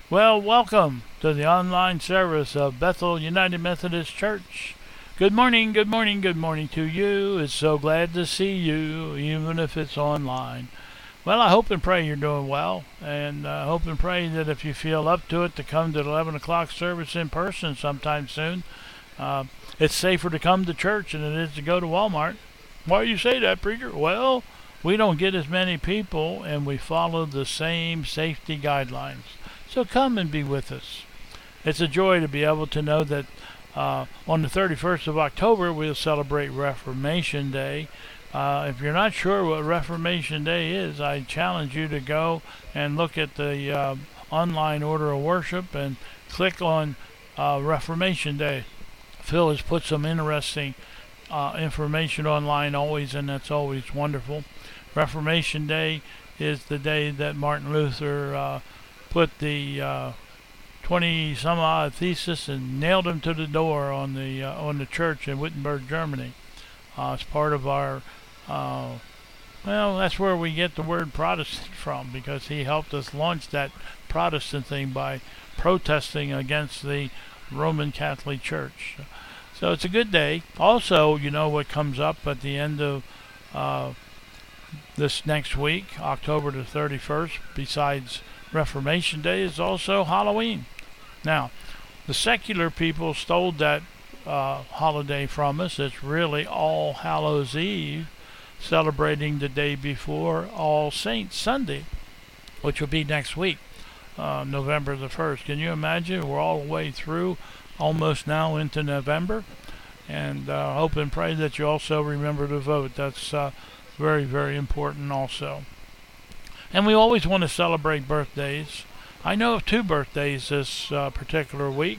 Well, welcome to the online service of Bethel United Methodist Church. Good morning, good morning, good morning to you. It's so glad to see you, even if it's online. Well, I hope and pray you're doing well, and I hope and pray that if you feel up to it, to come to the 11 o'clock service in person sometime soon. It's safer to come to church than it is to go to Walmart. Why do you say that, preacher? Well, we don't get as many people, and we follow the same safety guidelines. So come and be with us. It's a joy to be able to know that on the 31st of October we'll celebrate Reformation Day. If you're not sure what Reformation Day is, I challenge you to go and look at the online order of worship and click on Reformation Day. Phil has put some interesting information online always, and that's always wonderful. Reformation Day is the day that Martin Luther put the 20 some odd thesis and nailed them to the door on the church in Wittenberg, Germany. It's part of our that's where we get the word Protestant from, because he helped us launch that Protestant thing by protesting against the Roman Catholic Church. So it's a good day. Also, you know what comes up at the end of this next week, October the 31st, besides Reformation Day, is also Halloween. Now, the secular people stole that holiday from us. It's really All Hallows Eve, celebrating the day before All Saints Sunday, which will be next week, November the 1st. Can you imagine? We're all the way through, almost now into November. And hope and pray that you also remember to vote. That's very, very important also. And we always want to celebrate birthdays. I know of two birthdays this particular week.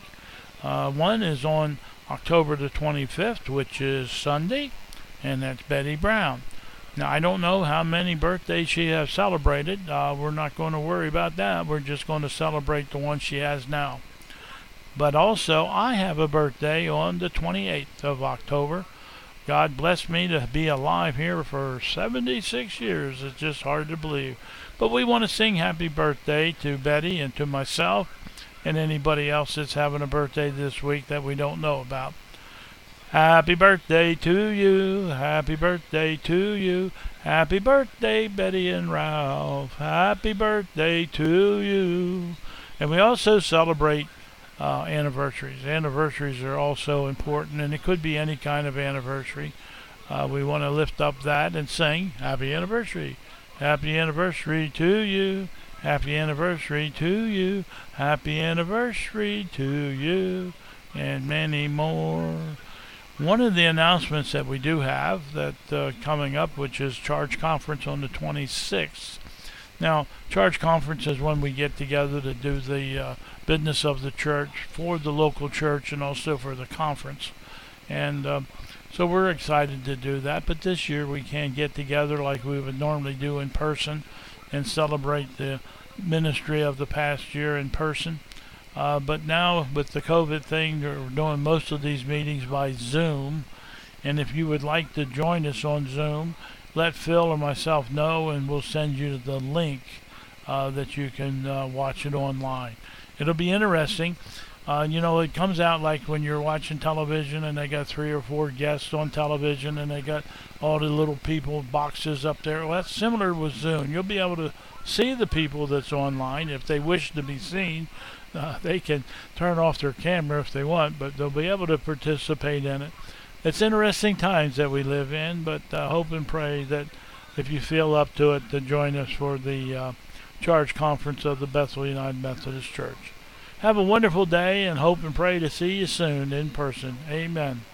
One is on October the 25th, which is Sunday, and that's Betty Brown. Now, I don't know how many birthdays she has celebrated. We're not going to worry about that. We're just going to celebrate the one she has now. But also, I have a birthday on the 28th of October. God blessed me to be alive here for 76 years. It's just hard to believe. But we want to sing happy birthday to Betty and to myself and anybody else that's having a birthday this week that we don't know about. Happy birthday to you. Happy birthday to you. Happy birthday, Betty and Ralph. Happy birthday to you. And we also celebrate anniversaries. Anniversaries are also important, and it could be any kind of anniversary. We want to lift up that and sing happy anniversary. Happy anniversary to you. Happy anniversary to you. Happy anniversary to you. And many more. One of the announcements that we do have that coming up, which is Charge Conference on the 26th. Now, Charge Conference is when we get together to do the business of the church for the local church and also for the conference. And so we're excited to do that. But this year we can't get together like we would normally do in person and celebrate the ministry of the past year in person. But now with the COVID thing, we're doing most of these meetings by Zoom. And if you would like to join us on Zoom, let Phil or myself know, and we'll send you the link that you can watch it online. It'll be interesting. It comes out like when you're watching television and they got 3 or 4 guests on television and they got all the little people boxes up there. Well, that's similar with Zoom. You'll be able to see the people that's online. If they wish to be seen, they can turn off their camera if they want, but they'll be able to participate in it. It's interesting times that we live in, but hope and pray that if you feel up to it, to join us for the Charge Conference of the Bethel United Methodist Church. Have a wonderful day, and hope and pray to see you soon in person. Amen.